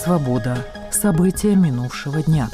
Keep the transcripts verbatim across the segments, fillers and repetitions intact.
Свобода. События минувшего дня.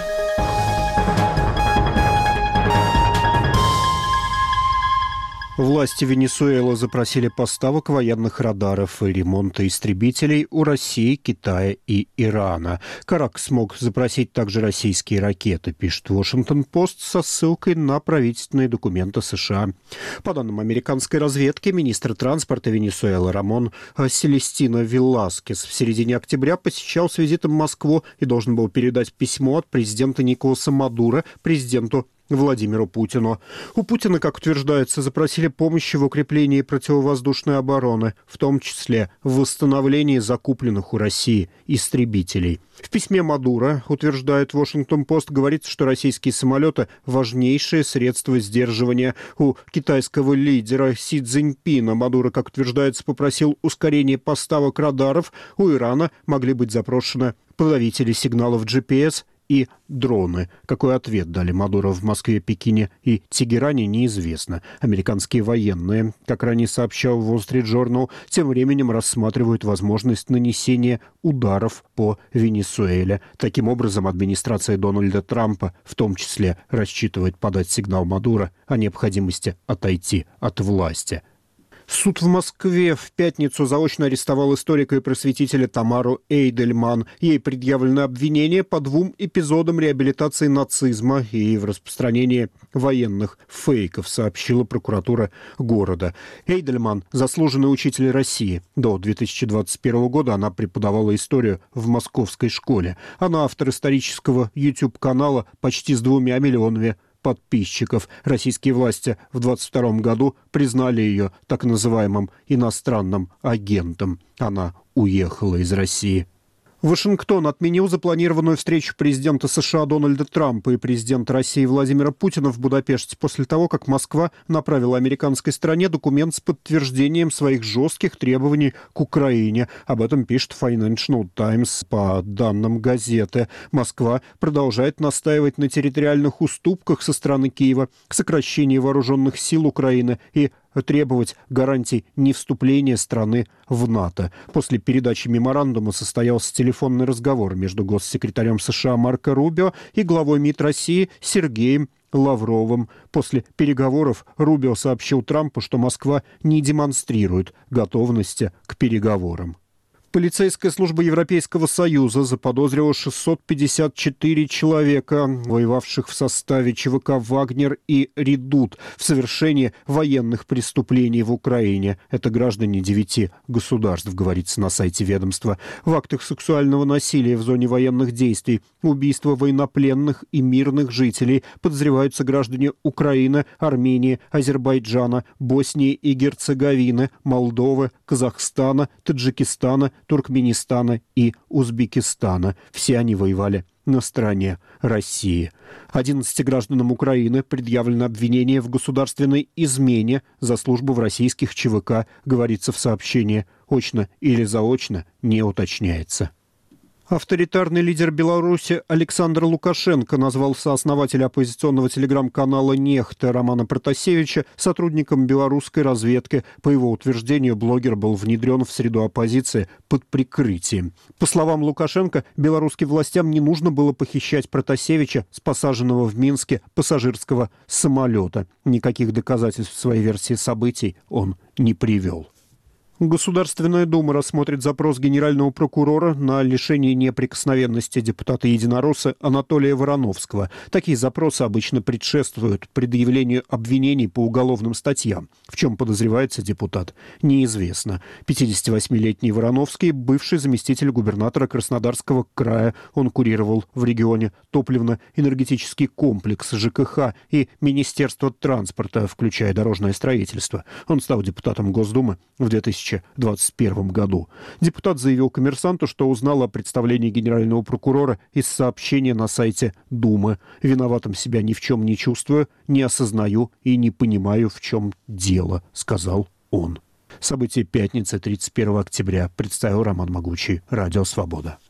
Власти Венесуэлы запросили поставок военных радаров и ремонта истребителей у России, Китая и Ирана. Каракас смог запросить также российские ракеты, пишет Вашингтон-Пост со ссылкой на правительственные документы США. По данным американской разведки, министр транспорта Венесуэлы Рамон Селестино Веласкес в середине октября посещал с визитом Москву и должен был передать письмо от президента Николаса Мадуро президенту Владимиру Путину. У Путина, как утверждается, запросили помощи в укреплении противовоздушной обороны, в том числе в восстановлении закупленных у России истребителей. В письме Мадуро, утверждает Вашингтон-Пост, говорится, что российские самолеты – важнейшее средство сдерживания. У китайского лидера Си Цзиньпина Мадуро, как утверждается, попросил ускорения поставок радаров. У Ирана могли быть запрошены подавители сигналов джи пи эс и дроны. Какой ответ дали Мадуро в Москве, Пекине и Тегеране, неизвестно. Американские военные, как ранее сообщал Wall Street Journal, тем временем рассматривают возможность нанесения ударов по Венесуэле. Таким образом, администрация Дональда Трампа в том числе рассчитывает подать сигнал Мадуро о необходимости отойти от власти. Суд в Москве в пятницу заочно арестовал историка и просветителя Тамару Эйдельман. Ей предъявлено обвинение по двум эпизодам реабилитации нацизма и в распространении военных фейков, сообщила прокуратура города. Эйдельман – заслуженный учитель России. До две тысячи двадцать первого года она преподавала историю в московской школе. Она автор исторического YouTube-канала почти с двумя миллионами подписчиков. Российские власти в двадцать втором году признали ее так называемым иностранным агентом. Она уехала из России. Вашингтон отменил запланированную встречу президента США Дональда Трампа и президента России Владимира Путина в Будапеште после того, как Москва направила американской стране документ с подтверждением своих жестких требований к Украине. Об этом пишет Financial Times. По данным газеты, Москва продолжает настаивать на территориальных уступках со стороны Киева, сокращении вооруженных сил Украины и требовать гарантий невступления страны в НАТО. После передачи меморандума состоялся телефонный разговор между госсекретарем США Марко Рубио и главой МИД России Сергеем Лавровым. После переговоров Рубио сообщил Трампу, что Москва не демонстрирует готовности к переговорам. Полицейская служба Европейского Союза заподозрила шестьсот пятьдесят четыре человека, воевавших в составе ЧВК «Вагнер» и «Редут», в совершении военных преступлений в Украине. Это граждане девяти государств, говорится на сайте ведомства. В актах сексуального насилия в зоне военных действий, убийства военнопленных и мирных жителей подозреваются граждане Украины, Армении, Азербайджана, Боснии и Герцеговины, Молдовы, Казахстана, Таджикистана, Туркменистана и Узбекистана. Все они воевали на стороне России. одиннадцати гражданам Украины предъявлено обвинение в государственной измене за службу в российских ЧВК, говорится в сообщении. Очно или заочно не уточняется. Авторитарный лидер Беларуси Александр Лукашенко назвал сооснователя оппозиционного телеграм-канала «Нехта» Романа Протасевича сотрудником белорусской разведки. По его утверждению, блогер был внедрен в среду оппозиции под прикрытием. По словам Лукашенко, белорусским властям не нужно было похищать Протасевича с посаженного в Минске пассажирского самолета. Никаких доказательств своей версии событий он не привел. Государственная дума рассмотрит запрос генерального прокурора на лишение неприкосновенности депутата-единоросса Анатолия Вороновского. Такие запросы обычно предшествуют предъявлению обвинений по уголовным статьям. В чем подозревается депутат, неизвестно. пятидесятивосьмилетний Вороновский – бывший заместитель губернатора Краснодарского края. Он курировал в регионе топливно-энергетический комплекс ЖКХ и Министерство транспорта, включая дорожное строительство. Он стал депутатом Госдумы в две тысячи двадцать первом году. Депутат заявил «Коммерсанту», что узнал о представлении генерального прокурора из сообщения на сайте Думы. «Виноватым себя ни в чем не чувствую, не осознаю и не понимаю, в чем дело», — сказал он. События пятницы, тридцать первого октября, представил Роман Могучий, Радио Свобода.